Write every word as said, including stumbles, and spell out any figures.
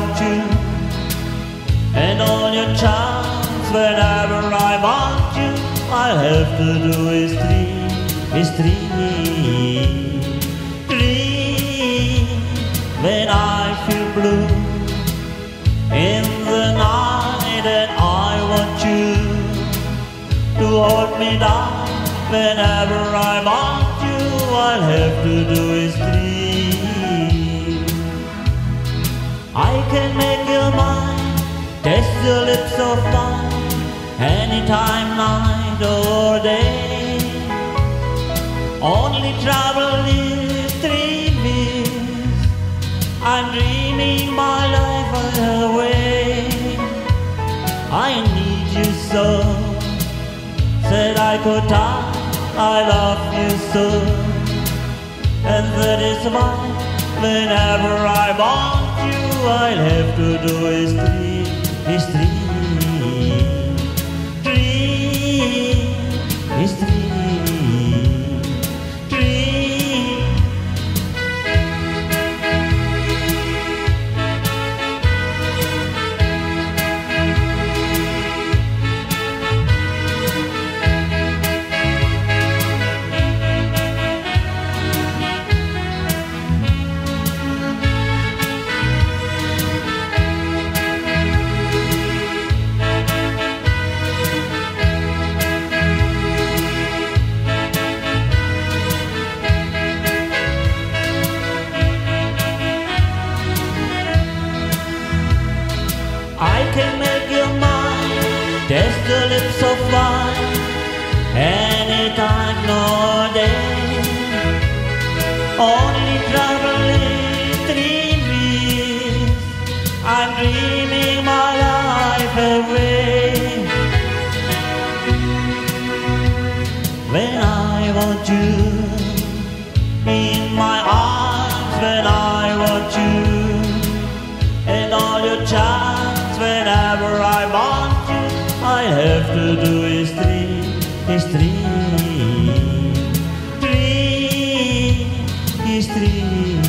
want you, and all your charms whenever I want you. I'll have to do is dream, is dream, dream when I feel blue in the night, and I want you to hold me down. Whenever I want you, I'll have to do is dream. I can make your mind, taste the lips of mine, anytime, night or day. Only trouble is dreaming. I'm dreaming my life away. I need you so, said I could die. I love you so, and that is why whenever I want you, I'll have to do is dream, is dream, dream, is dream, dream. I can make your mind, taste the lips of mine, anytime, no day. Only trouble is dreaming. I'm dreaming my life away. When I want you in my arms, when I want you, and all your charms whenever I want you, I have to do is dream, is dream, dream, is dream.